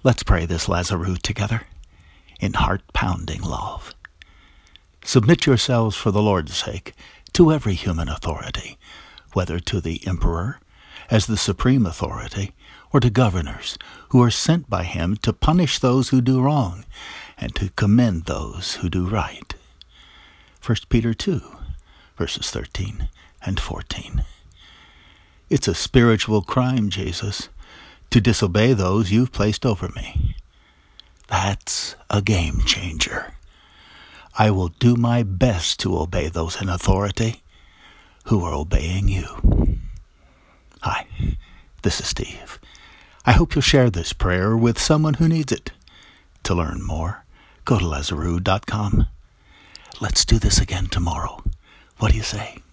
Let's pray this Lazarus together in heart-pounding love. Submit yourselves for the Lord's sake to every human authority, whether to the emperor as the supreme authority, or to governors who are sent by him to punish those who do wrong and to commend those who do right. 1 Peter 2, verses 13 and 14. It's a spiritual crime, Jesus, to disobey those you've placed over me. That's a game changer. I will do my best to obey those in authority who are obeying you. Hi, this is Steve. I hope you'll share this prayer with someone who needs it. To learn more, go to Lazarus.com. Let's do this again tomorrow. What do you say?